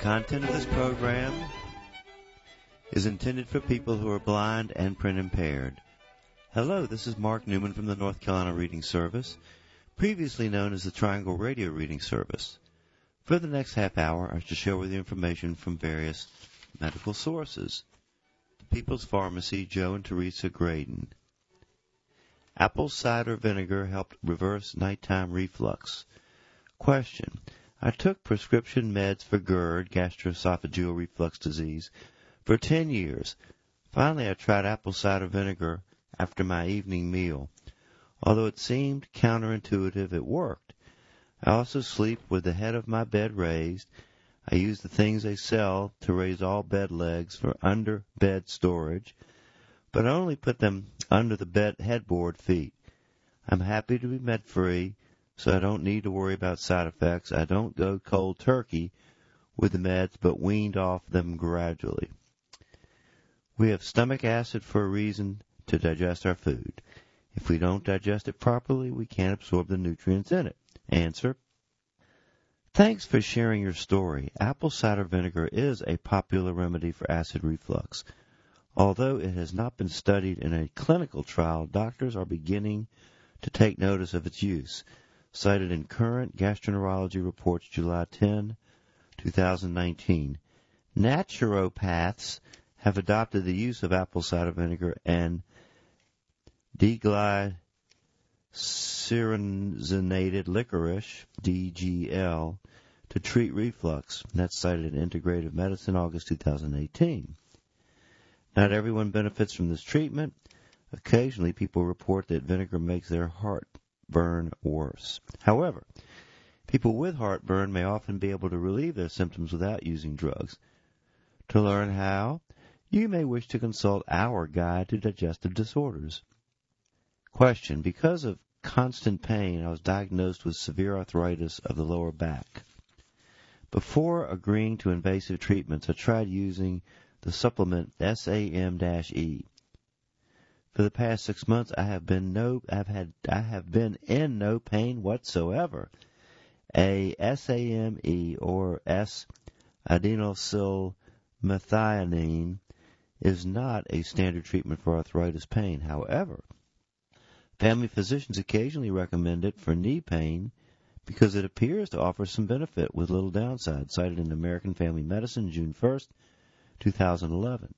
content of this program is intended for people who are blind and print impaired. Hello, this is Mark Newman from the North Carolina Reading Service, previously known as the Triangle Radio Reading Service. For the next half hour, I shall share with you information from various medical sources. The People's Pharmacy, Joe and Teresa Graydon. Apple cider vinegar helped reverse nighttime reflux. Question. I took prescription meds for GERD, gastroesophageal reflux disease, for 10 years. Finally, I tried apple cider vinegar after my evening meal. Although it seemed counterintuitive, it worked. I also sleep with the head of my bed raised. I use the things they sell to raise all bed legs for under-bed storage, but I only put them under the bed headboard feet. I'm happy to be med-free, so I don't need to worry about side effects. I don't go cold turkey with the meds, but weaned off them gradually. We have stomach acid for a reason to digest our food. If we don't digest it properly, we can't absorb the nutrients in it. Answer. Thanks for sharing your story. Apple cider vinegar is a popular remedy for acid reflux. Although it has not been studied in a clinical trial, doctors are beginning to take notice of its use. Cited in Current Gastroenterology Reports, July 10, 2019. Naturopaths have adopted the use of apple cider vinegar and D-glycyrrhizinated licorice, DGL, to treat reflux. That's cited in Integrative Medicine, August 2018. Not everyone benefits from this treatment. Occasionally, people report that vinegar makes their heartburn worse. However, people with heartburn may often be able to relieve their symptoms without using drugs. To learn how, you may wish to consult our Guide to Digestive Disorders. Question. Because of constant pain, I was diagnosed with severe arthritis of the lower back. Before agreeing to invasive treatments, I tried using the supplement SAM-E. For the past 6 months, I have been in no pain whatsoever. A SAMe or S-adenosylmethionine is not a standard treatment for arthritis pain. However, family physicians occasionally recommend it for knee pain because it appears to offer some benefit with little downside, cited in American Family Medicine, June 1st, 2011.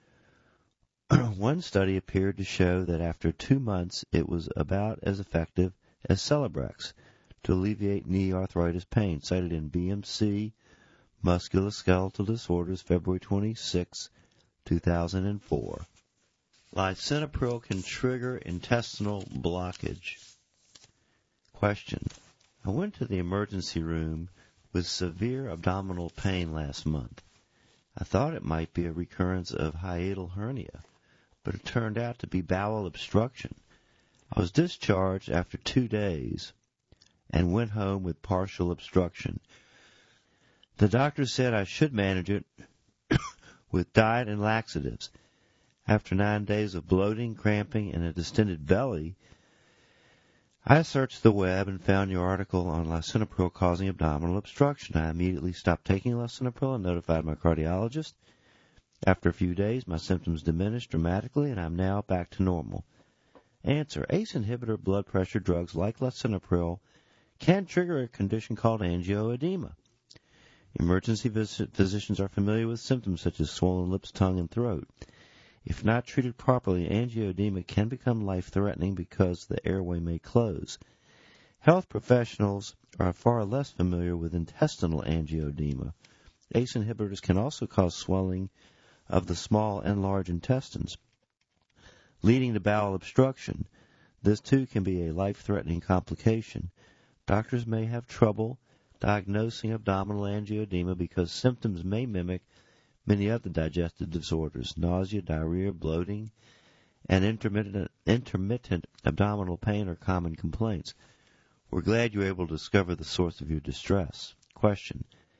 One study appeared to show that after 2 months it was about as effective as Celebrex to alleviate knee arthritis pain, cited in BMC Musculoskeletal Disorders, February 26, 2004. Lisinopril can trigger intestinal blockage. Question. I went to the emergency room with severe abdominal pain last month. I thought it might be a recurrence of hiatal hernia, but it turned out to be bowel obstruction. I was discharged after 2 days and went home with partial obstruction. The doctor said I should manage it with diet and laxatives. After 9 days of bloating, cramping, and a distended belly, I searched the web and found your article on lisinopril causing abdominal obstruction. I immediately stopped taking lisinopril and notified my cardiologist. After a few days, my symptoms diminished dramatically, and I'm now back to normal. Answer. ACE inhibitor blood pressure drugs like lisinopril can trigger a condition called angioedema. Emergency physicians are familiar with symptoms such as swollen lips, tongue, and throat. If not treated properly, angioedema can become life-threatening because the airway may close. Health professionals are far less familiar with intestinal angioedema. ACE inhibitors can also cause swelling of the small and large intestines, leading to bowel obstruction. This, too, can be a life-threatening complication. Doctors may have trouble diagnosing abdominal angioedema because symptoms may mimic many other digestive disorders. Nausea, diarrhea, bloating, and intermittent abdominal pain are common complaints. We're glad you were able to discover the source of your distress. Question.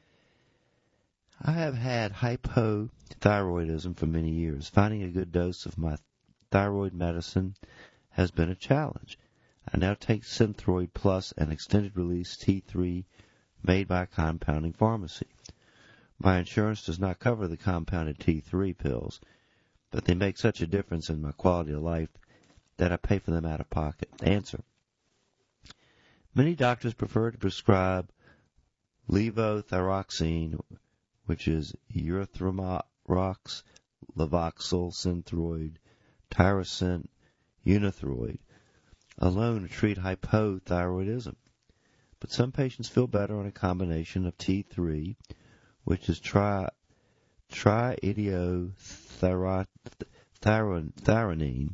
I have had hypothyroidism for many years. Finding a good dose of my thyroid medicine has been a challenge. I now take Synthroid Plus and extended-release T3 made by a compounding pharmacy. My insurance does not cover the compounded T3 pills, but they make such a difference in my quality of life that I pay for them out of pocket. Answer. Many doctors prefer to prescribe levothyroxine, which is erythromox, Levoxyl, Synthroid, Tyrosine, Unithroid, alone to treat hypothyroidism. But some patients feel better on a combination of T3, which is triiodothyronine,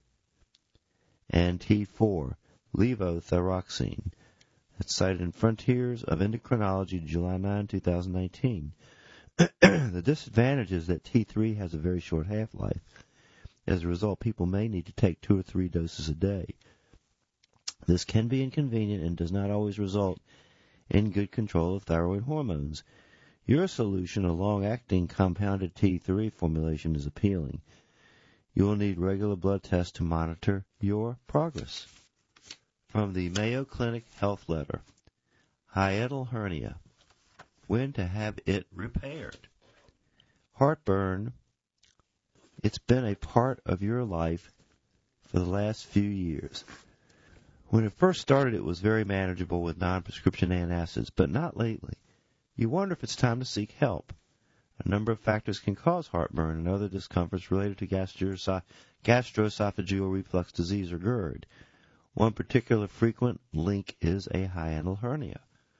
and T4, levothyroxine. It's cited in Frontiers of Endocrinology, July 9, 2019. The disadvantage is that T3 has a very short half-life. As a result, people may need to take 2 or 3 doses a day. This can be inconvenient and does not always result in good control of thyroid hormones. Your solution, a long-acting compounded T3 formulation, is appealing. You will need regular blood tests to monitor your progress. From the Mayo Clinic Health Letter, hiatal hernia, when to have it repaired. Heartburn, it's been a part of your life for the last few years. When it first started, it was very manageable with non-prescription antacids, but not lately. You wonder if it's time to seek help. A number of factors can cause heartburn and other discomforts related to gastroesophageal reflux disease, or GERD. One particular frequent link is a hiatal hernia.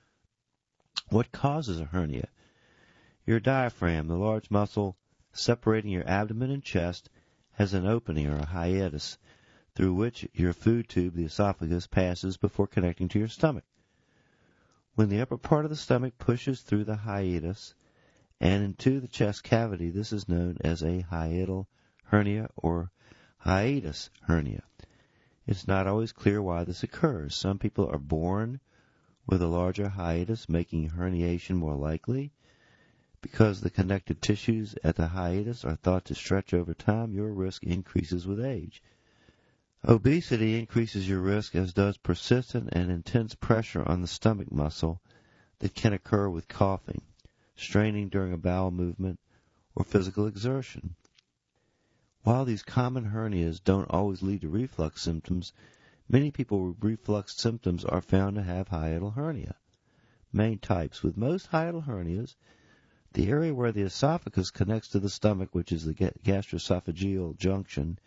What causes a hernia? Your diaphragm, the large muscle separating your abdomen and chest, has an opening, or a hiatus, through which your food tube, the esophagus, passes before connecting to your stomach. When the upper part of the stomach pushes through the hiatus and into the chest cavity, this is known as a hiatal hernia or hiatus hernia. It's not always clear why this occurs. Some people are born with a larger hiatus, making herniation more likely. Because the connective tissues at the hiatus are thought to stretch over time, your risk increases with age. Obesity increases your risk, as does persistent and intense pressure on the stomach muscle that can occur with coughing, straining during a bowel movement, or physical exertion. While these common hernias don't always lead to reflux symptoms, many people with reflux symptoms are found to have hiatal hernia. Main types. With most hiatal hernias, the area where the esophagus connects to the stomach, which is the gastroesophageal junction,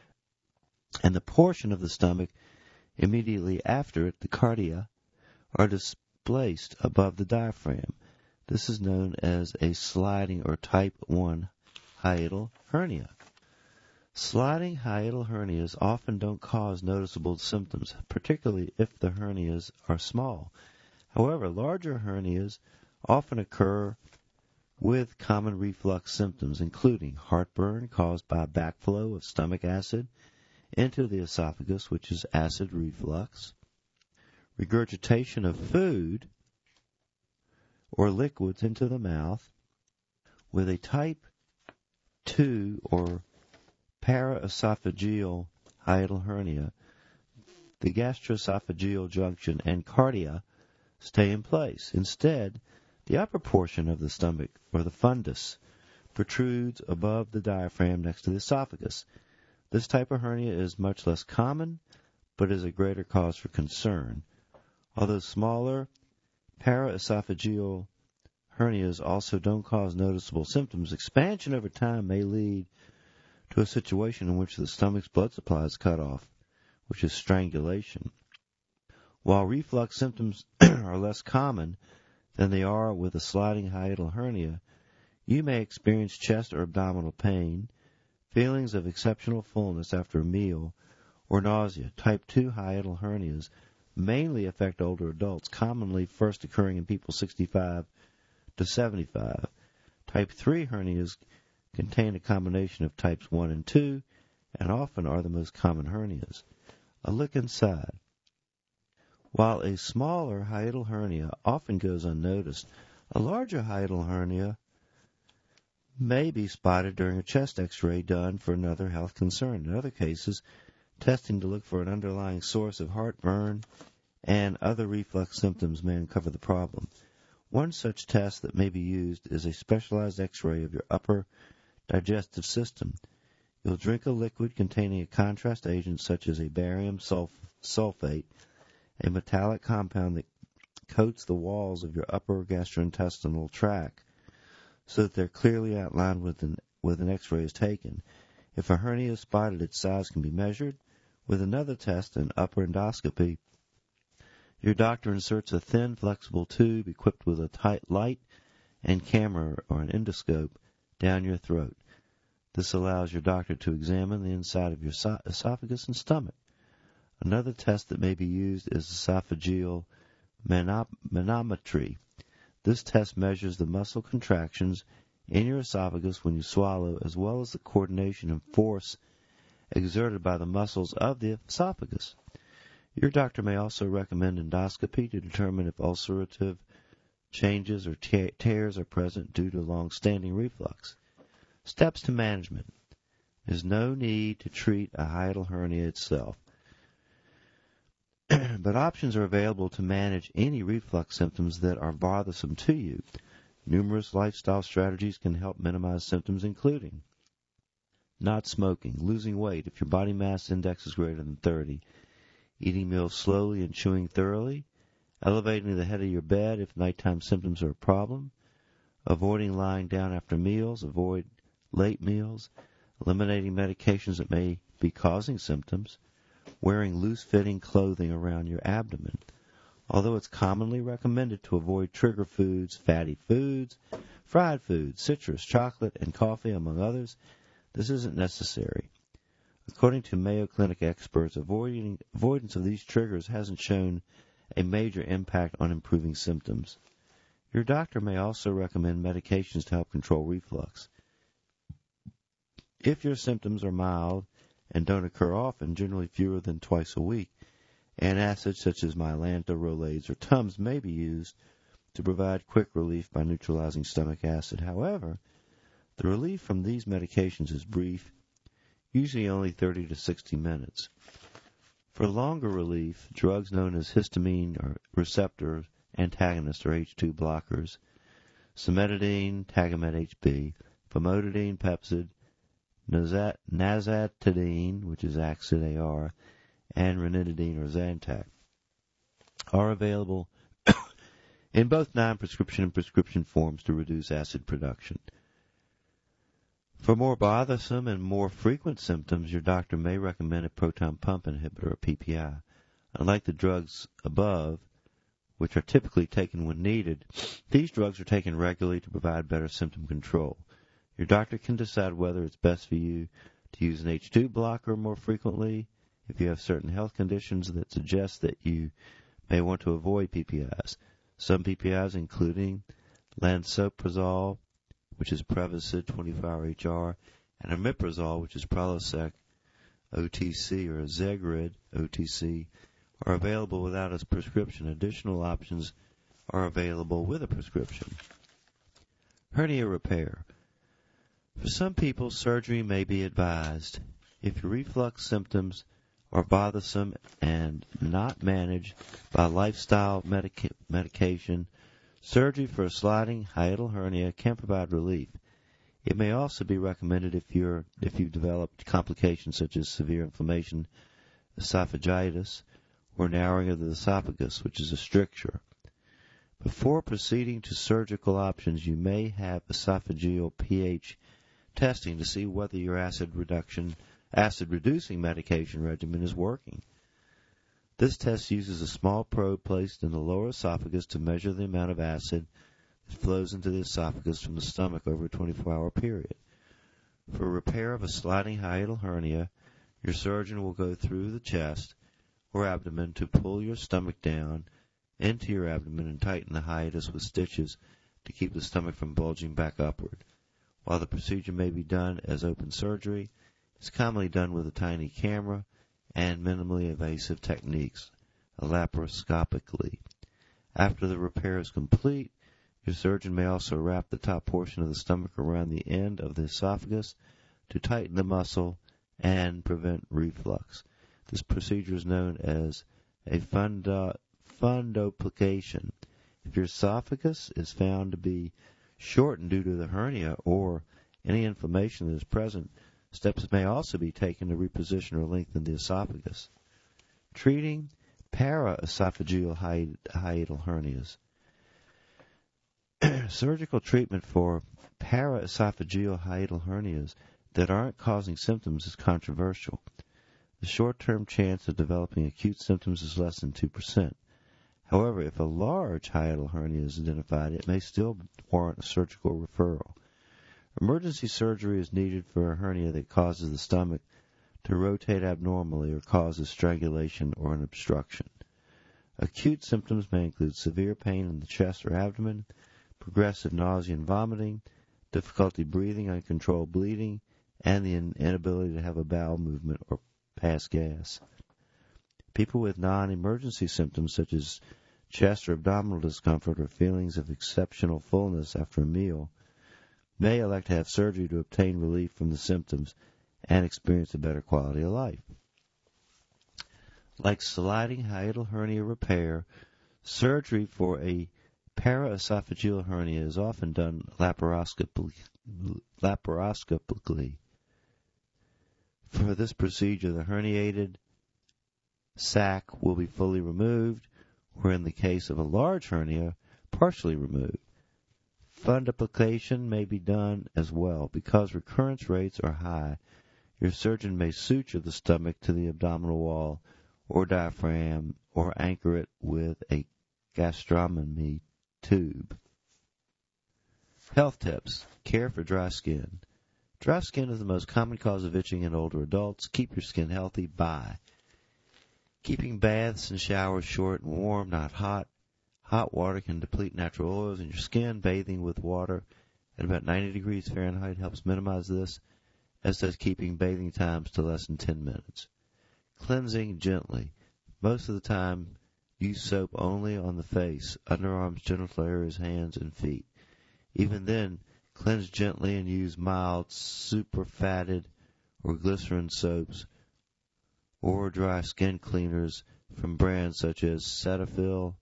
and the portion of the stomach immediately after it, the cardia, are displaced above the diaphragm. This is known as a sliding or type 1 hiatal hernia. Sliding hiatal hernias often don't cause noticeable symptoms, particularly if the hernias are small. However, larger hernias often occur with common reflux symptoms, including heartburn caused by backflow of stomach acid into the esophagus, which is acid reflux, regurgitation of food or liquids into the mouth. With a type 2 or paraesophageal hiatal hernia, the gastroesophageal junction and cardia stay in place. Instead, the upper portion of the stomach, or the fundus, protrudes above the diaphragm next to the esophagus. This type of hernia is much less common, but is a greater cause for concern. Although smaller, paraesophageal hernias also don't cause noticeable symptoms, expansion over time may lead to a situation in which the stomach's blood supply is cut off, which is strangulation. While reflux symptoms are less common than they are with a sliding hiatal hernia, you may experience chest or abdominal pain, feelings of exceptional fullness after a meal, or nausea. Type 2 hiatal hernias mainly affect older adults, commonly first occurring in people 65 to 75. Type 3 hernias contain a combination of types 1 and 2, and often are the most common hernias. A look inside. While a smaller hiatal hernia often goes unnoticed, a larger hiatal hernia may be spotted during a chest x-ray done for another health concern. In other cases, testing to look for an underlying source of heartburn and other reflux symptoms may uncover the problem. One such test that may be used is a specialized X-ray of your upper digestive system. You'll drink a liquid containing a contrast agent such as a barium sulfate, a metallic compound that coats the walls of your upper gastrointestinal tract so that they're clearly outlined with an X-ray is taken. If a hernia is spotted, its size can be measured. With another test, an upper endoscopy, your doctor inserts a thin, flexible tube equipped with a tight light and camera or an endoscope down your throat. This allows your doctor to examine the inside of your esophagus and stomach. Another test that may be used is esophageal manometry. This test measures the muscle contractions in your esophagus when you swallow, as well as the coordination and force exerted by the muscles of the esophagus. Your doctor may also recommend endoscopy to determine if ulcerative changes or tears are present due to long-standing reflux. Steps to management. There's no need to treat a hiatal hernia itself, but options are available to manage any reflux symptoms that are bothersome to you. Numerous lifestyle strategies can help minimize symptoms, including not smoking, losing weight if your body mass index is greater than 30, eating meals slowly and chewing thoroughly, elevating the head of your bed if nighttime symptoms are a problem, avoiding lying down after meals, avoid late meals, eliminating medications that may be causing symptoms, wearing loose-fitting clothing around your abdomen. Although it's commonly recommended to avoid trigger foods, fatty foods, fried foods, citrus, chocolate, and coffee, among others, this isn't necessary. According to Mayo Clinic experts, avoidance of these triggers hasn't shown a major impact on improving symptoms. Your doctor may also recommend medications to help control reflux. If your symptoms are mild and don't occur often, generally fewer than twice a week, antacids such as Mylanta, Rolaids, or Tums may be used to provide quick relief by neutralizing stomach acid. However, the relief from these medications is brief, usually only 30 to 60 minutes. For longer relief, drugs known as histamine or receptor antagonists or H2 blockers, cimetidine, Tagamet HB, famotidine, Pepcid, nazatidine, which is Axid AR, and ranitidine or Zantac, are available in both non-prescription and prescription forms to reduce acid production. For more bothersome and more frequent symptoms, your doctor may recommend a proton pump inhibitor or PPI. Unlike the drugs above, which are typically taken when needed, these drugs are taken regularly to provide better symptom control. Your doctor can decide whether it's best for you to use an H2 blocker more frequently if you have certain health conditions that suggest that you may want to avoid PPIs. Some PPIs, including lansoprazole, which is Prevacid 24-hour HR, and omeprazole, which is Prilosec OTC or Zegrid OTC, are available without a prescription. Additional options are available with a prescription. Hernia repair. For some people, surgery may be advised. If your reflux symptoms are bothersome and not managed by lifestyle medication, surgery for a sliding hiatal hernia can provide relief. It may also be recommended if you've developed complications such as severe inflammation, esophagitis, or narrowing of the esophagus, which is a stricture. Before proceeding to surgical options, you may have esophageal pH testing to see whether your acid-reducing medication regimen is working. This test uses a small probe placed in the lower esophagus to measure the amount of acid that flows into the esophagus from the stomach over a 24-hour period. For repair of a sliding hiatal hernia, your surgeon will go through the chest or abdomen to pull your stomach down into your abdomen and tighten the hiatus with stitches to keep the stomach from bulging back upward. While the procedure may be done as open surgery, it's commonly done with a tiny camera and minimally invasive techniques, laparoscopically. After the repair is complete, your surgeon may also wrap the top portion of the stomach around the end of the esophagus to tighten the muscle and prevent reflux. This procedure is known as a fundoplication If your esophagus is found to be shortened due to the hernia or any inflammation that is present, steps may also be taken to reposition or lengthen the esophagus. Treating paraesophageal hiatal hernias. Surgical treatment for paraesophageal hiatal hernias that aren't causing symptoms is controversial. The short-term chance of developing acute symptoms is less than 2%. However, if a large hiatal hernia is identified, it may still warrant a surgical referral. Emergency surgery is needed for a hernia that causes the stomach to rotate abnormally or causes strangulation or an obstruction. Acute symptoms may include severe pain in the chest or abdomen, progressive nausea and vomiting, difficulty breathing, uncontrolled bleeding, and the inability to have a bowel movement or pass gas. People with non-emergency symptoms such as chest or abdominal discomfort or feelings of exceptional fullness after a meal may elect to have surgery to obtain relief from the symptoms and experience a better quality of life. Like sliding hiatal hernia repair, surgery for a paraesophageal hernia is often done laparoscopically. For this procedure, the herniated sac will be fully removed, where in the case of a large hernia, partially removed. Fundoplication may be done as well. Because recurrence rates are high, your surgeon may suture the stomach to the abdominal wall or diaphragm or anchor it with a gastrostomy tube. Health tips. Care for dry skin. Dry skin is the most common cause of itching in older adults. Keep your skin healthy by keeping baths and showers short and warm, not hot. Hot water can deplete natural oils in your skin. Bathing with water at about 90 degrees Fahrenheit helps minimize this, as does keeping bathing times to less than 10 minutes. Cleansing gently. Most of the time, use soap only on the face, underarms, genital areas, hands, and feet. Even then, cleanse gently and use mild, superfatted, or glycerin soaps or dry skin cleaners from brands such as Cetaphil,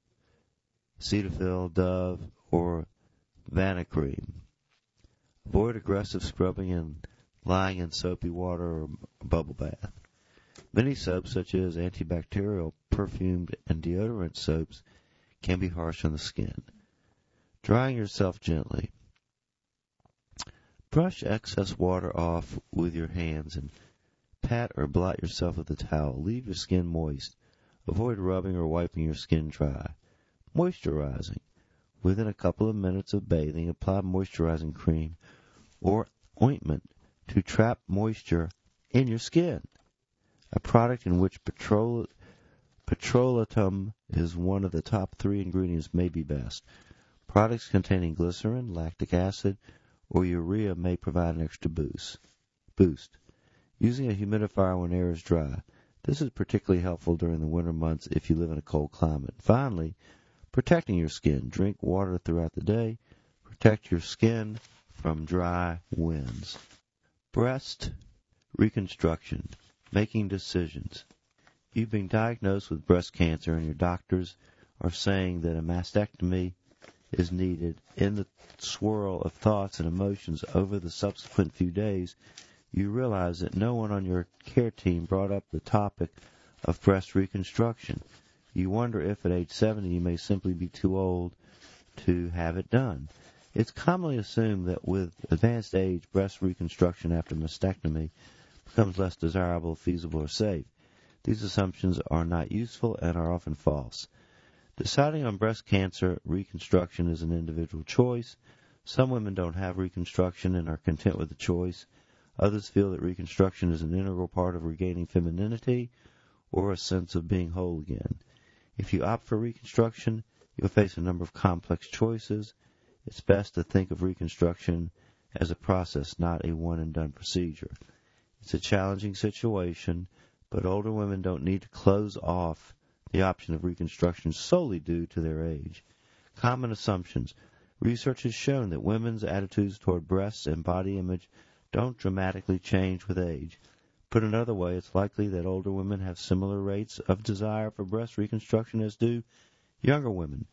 Dove, or Vanicream. Avoid aggressive scrubbing and lying in soapy water or bubble bath. Many soaps, such as antibacterial, perfumed, and deodorant soaps, can be harsh on the skin. Drying yourself gently. Brush excess water off with your hands and pat or blot yourself with a towel. Leave your skin moist. Avoid rubbing or wiping your skin dry. Moisturizing. Within a couple of minutes of bathing, apply moisturizing cream or ointment to trap moisture in your skin. A product in which petrolatum is one of the top 3 ingredients may be best. Products containing glycerin, lactic acid, or urea may provide an extra boost. Using a humidifier when air is dry. This is particularly helpful during the winter months if you live in a cold climate. Finally, protecting your skin. Drink water throughout the day. Protect your skin from dry winds. Breast reconstruction. Making decisions. You've been diagnosed with breast cancer and your doctors are saying that a mastectomy is needed. In the swirl of thoughts and emotions over the subsequent few days, you realize that no one on your care team brought up the topic of breast reconstruction. You wonder if at age 70 you may simply be too old to have it done. It's commonly assumed that with advanced age, breast reconstruction after mastectomy becomes less desirable, feasible, or safe. These assumptions are not useful and are often false. Deciding on breast cancer reconstruction is an individual choice. Some women don't have reconstruction and are content with the choice. Others feel that reconstruction is an integral part of regaining femininity or a sense of being whole again. If you opt for reconstruction, you'll face a number of complex choices. It's best to think of reconstruction as a process, not a one-and-done procedure. It's a challenging situation, but older women don't need to close off the option of reconstruction solely due to their age. Common assumptions. Research has shown that women's attitudes toward breasts and body image don't dramatically change with age. Put another way, it's likely that older women have similar rates of desire for breast reconstruction as do younger women.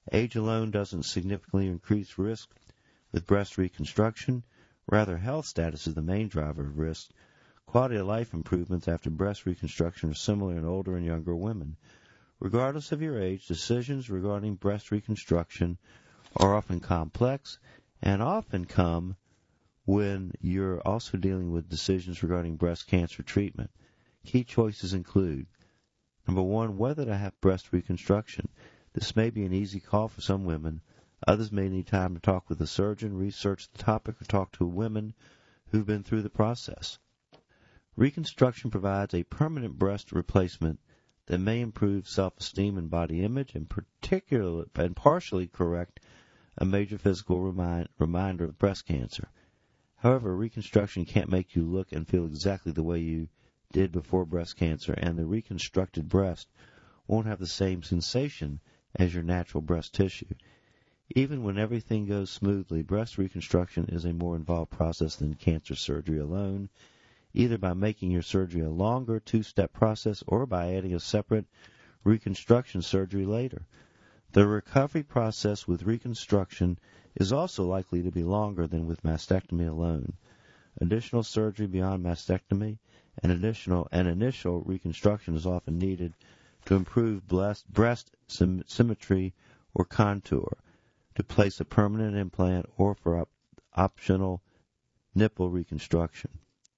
Age alone doesn't significantly increase risk with breast reconstruction. Rather, health status is the main driver of risk. Quality of life improvements after breast reconstruction are similar in older and younger women. Regardless of your age, decisions regarding breast reconstruction are often complex and often come when you're also dealing with decisions regarding breast cancer treatment. Key choices include, number one, whether to have breast reconstruction. This may be an easy call for some women. Others may need time to talk with a surgeon, research the topic, or talk to women who've been through the process. Reconstruction provides a permanent breast replacement that may improve self-esteem and body image and partially correct a major physical reminder of breast cancer. However, reconstruction can't make you look and feel exactly the way you did before breast cancer, and the reconstructed breast won't have the same sensation as your natural breast tissue. Even when everything goes smoothly, breast reconstruction is a more involved process than cancer surgery alone, either by making your surgery a longer two-step process or by adding a separate reconstruction surgery later. The recovery process with reconstruction is also likely to be longer than with mastectomy alone. Additional surgery beyond mastectomy and initial reconstruction is often needed to improve breast symmetry or contour, to place a permanent implant, or for optional nipple reconstruction.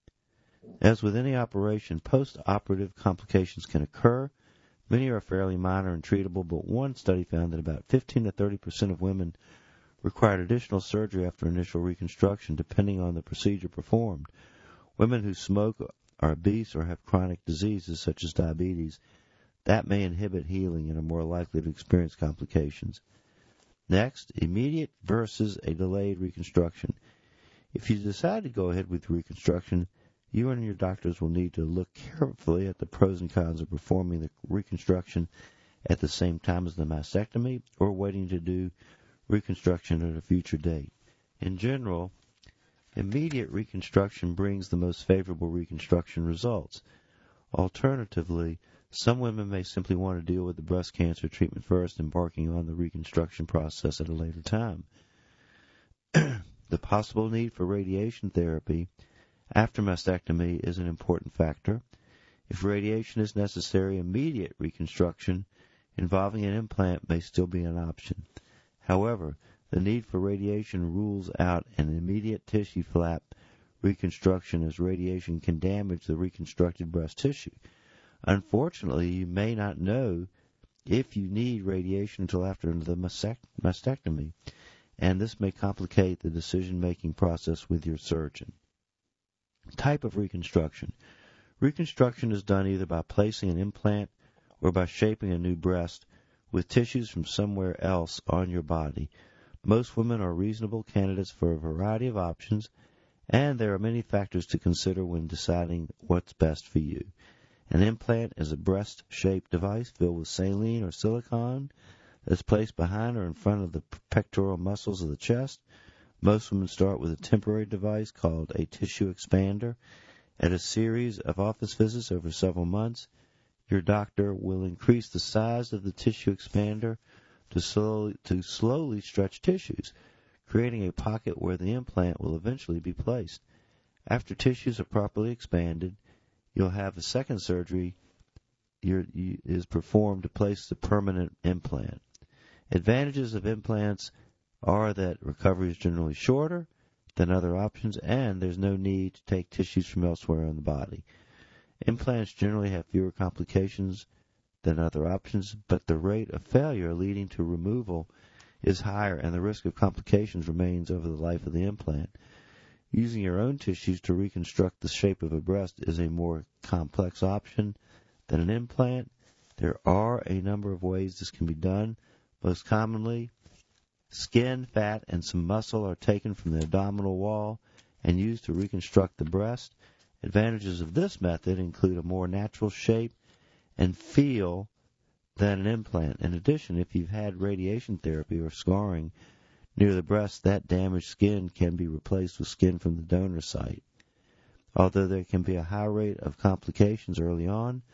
As with any operation, post-operative complications can occur. Many are fairly minor and treatable, but one study found that about 15 to 30% of women required additional surgery after initial reconstruction, depending on the procedure performed. Women who smoke, are obese, or have chronic diseases such as diabetes, that may inhibit healing and are more likely to experience complications. Next, immediate versus a delayed reconstruction. If you decide to go ahead with reconstruction, you and your doctors will need to look carefully at the pros and cons of performing the reconstruction at the same time as the mastectomy or waiting to do reconstruction at a future date. In general, immediate reconstruction brings the most favorable reconstruction results. Alternatively, some women may simply want to deal with the breast cancer treatment first, embarking on the reconstruction process at a later time. The possible need for radiation therapy after mastectomy is an important factor. If radiation is necessary, immediate reconstruction involving an implant may still be an option. However, the need for radiation rules out an immediate tissue flap reconstruction, as radiation can damage the reconstructed breast tissue. Unfortunately, you may not know if you need radiation until after the mastectomy, and this may complicate the decision-making process with your surgeon. Type of reconstruction. Reconstruction is done either by placing an implant or by shaping a new breast with tissues from somewhere else on your body. Most women are reasonable candidates for a variety of options, and there are many factors to consider when deciding what's best for you. An implant is a breast-shaped device filled with saline or silicone that's placed behind or in front of the pectoral muscles of the chest. Most women start with a temporary device called a tissue expander. At a series of office visits over several months, your doctor will increase the size of the tissue expander to slowly stretch tissues, creating a pocket where the implant will eventually be placed. After tissues are properly expanded, you'll have a second surgery is performed to place the permanent implant. Advantages of implants are that recovery is generally shorter than other options, and there's no need to take tissues from elsewhere in the body. Implants generally have fewer complications than other options, but the rate of failure leading to removal is higher, and the risk of complications remains over the life of the implant. Using your own tissues to reconstruct the shape of a breast is a more complex option than an implant. There are a number of ways this can be done. Most commonly, skin, fat, and some muscle are taken from the abdominal wall and used to reconstruct the breast. Advantages of this method include a more natural shape and feel than an implant. In addition, if you've had radiation therapy or scarring near the breast, that damaged skin can be replaced with skin from the donor site. Although there can be a high rate of complications early on,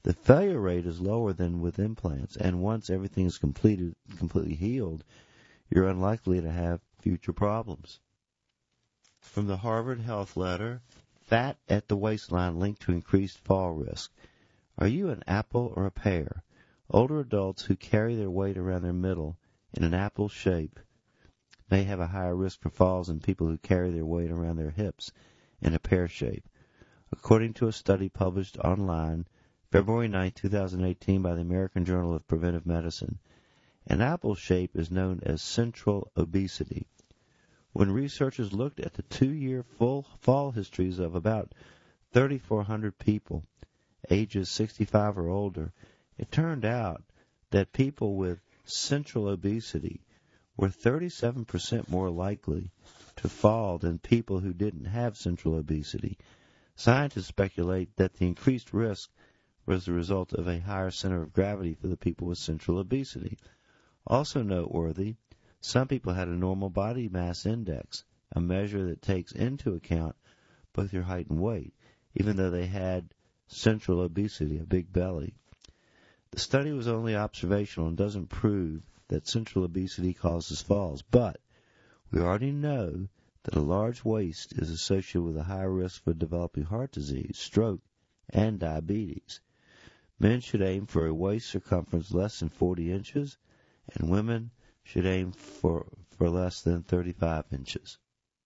The failure rate is lower than with implants, and once everything is completely healed, you're unlikely to have future problems. From the Harvard Health Letter, fat at the waistline linked to increased fall risk. Are you an apple or a pear? Older adults who carry their weight around their middle in an apple shape may have a higher risk for falls than people who carry their weight around their hips in a pear shape. According to a study published online February 9, 2018 by the American Journal of Preventive Medicine, an apple shape is known as central obesity. When researchers looked at the 2-year full fall histories of about 3,400 people, ages 65 or older, it turned out that people with central obesity were 37% more likely to fall than people who didn't have central obesity. Scientists speculate that the increased risk was the result of a higher center of gravity for the people with central obesity. Also noteworthy, some people had a normal body mass index, a measure that takes into account both your height and weight, even though they had central obesity, a big belly. The study was only observational and doesn't prove that central obesity causes falls, but we already know that a large waist is associated with a higher risk for developing heart disease, stroke, and diabetes. Men should aim for a waist circumference less than 40 inches, and women should aim for less than 35 inches.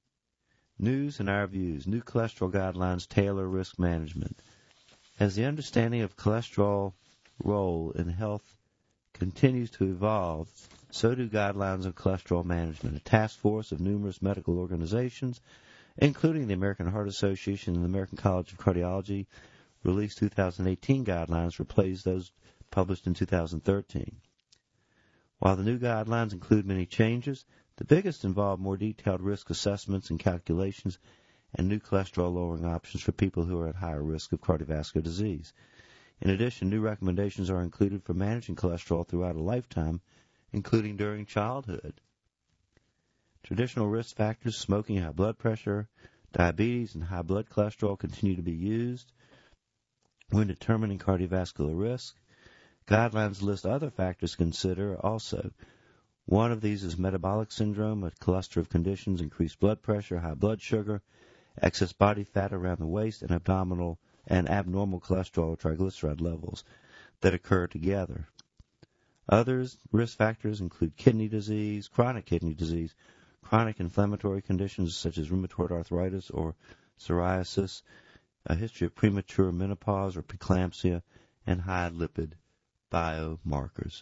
News and our views. New cholesterol guidelines tailor risk management. As the understanding of cholesterol role in health continues to evolve, so do guidelines on cholesterol management. A task force of numerous medical organizations, including the American Heart Association and the American College of Cardiology, released 2018 guidelines replaced those published in 2013. While the new guidelines include many changes, the biggest involve more detailed risk assessments and calculations and new cholesterol-lowering options for people who are at higher risk of cardiovascular disease. In addition, new recommendations are included for managing cholesterol throughout a lifetime, including during childhood. Traditional risk factors, smoking, high blood pressure, diabetes, and high blood cholesterol continue to be used when determining cardiovascular risk. Guidelines list other factors to consider also. One of these is metabolic syndrome, a cluster of conditions, increased blood pressure, high blood sugar, excess body fat around the waist, and abnormal cholesterol or triglyceride levels that occur together. Others risk factors include kidney disease, chronic inflammatory conditions such as rheumatoid arthritis or psoriasis, a history of premature menopause or preeclampsia, and high lipid biomarkers.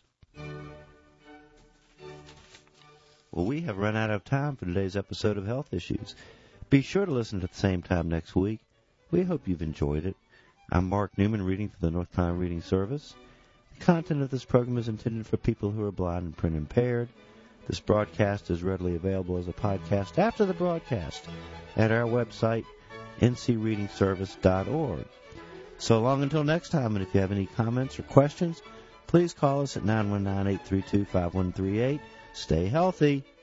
Well, we have run out of time for today's episode of Health Issues. Be sure to listen at the same time next week. We hope you've enjoyed it. I'm Mark Newman, reading for the North Carolina Reading Service. The content of this program is intended for people who are blind and print impaired. This broadcast is readily available as a podcast after the broadcast at our website, ncreadingservice.org. So long until next time, and if you have any comments or questions, please call us at 919-832-5138. Stay healthy.